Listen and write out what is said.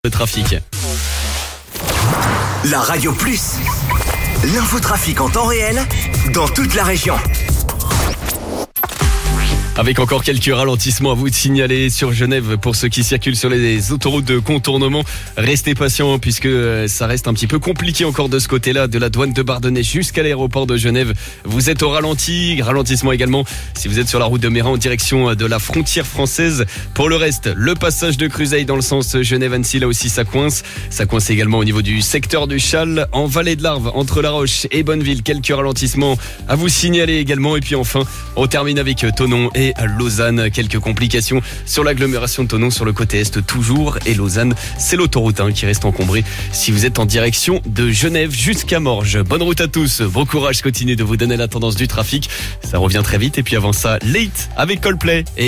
Le trafic. La Radio Plus, l'infotrafic en temps réel dans toute la région. Avec encore quelques ralentissements à vous de signaler sur Genève pour ceux qui circulent sur les autoroutes de contournement. Restez patients puisque ça reste un petit peu compliqué encore de ce côté-là, de la douane de Bardonnay jusqu'à l'aéroport de Genève. Vous êtes au ralentissement également si vous êtes sur la route de Mérin en direction de la frontière française. Pour le reste, le passage de Cruseille dans le sens Genève-Annecy, là aussi ça coince. Ça coince également au niveau du secteur du Châle, en vallée de l'Arve, entre La Roche et Bonneville. Quelques ralentissements à vous signaler également. Et puis enfin, on termine avec Thonon et à Lausanne, quelques complications sur l'agglomération de Thonon sur le côté est toujours, et Lausanne c'est l'autoroute qui reste encombrée si vous êtes en direction de Genève jusqu'à Morges. Bonne route à tous, bon courage, continuez de vous donner la tendance du trafic, ça revient très vite. Et puis avant ça, Late avec Coldplay et